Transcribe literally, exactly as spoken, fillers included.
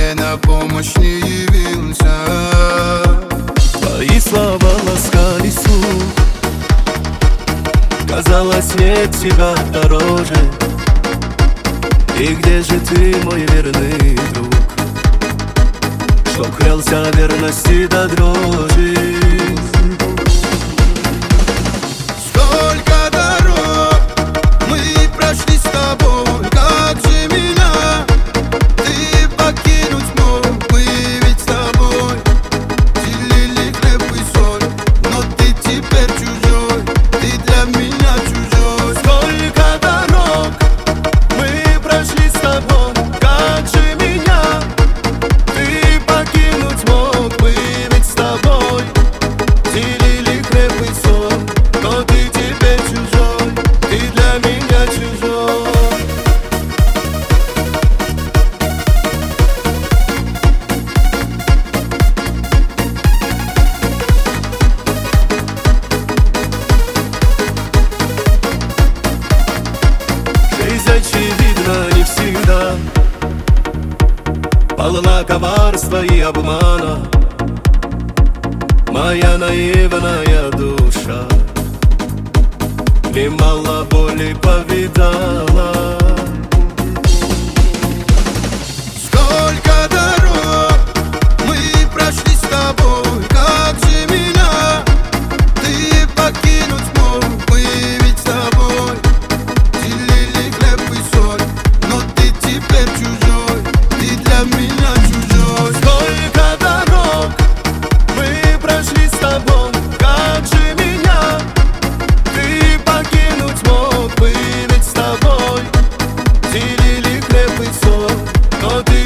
мне на помощь не явился. Твои слова ласкали слух, казалось, нет тебя дороже. И где же ты, мой верный друг, что клялся верности до дрожи? Сколько дорог мы прошли с тобой, как же меня ты покинуть мог? Мы ведь с тобой делили хлеб и соль, но ты теперь чужой, ты для меня чужой. Сколько дорог мы прошли с тобой, как же меня ты покинуть мог? Мы ведь с тобой делили хлеб и соль, но ты теперь чужой, ты для меня чужой. Жизнь, очевидно, не всегда полна коварства и обмана. Моя наивная душа немало боли повидала. Сколько дорог мы прошли с тобой, как же меня ты покинуть мог? Мы ведь с тобой делили хлеб и соль, но ты теперь чужой, ты для меня чужой. Сколько дорог мы прошли с тобой, как же меня ты покинуть мог? Мы ведь с тобой делили хлеб и соль, но ты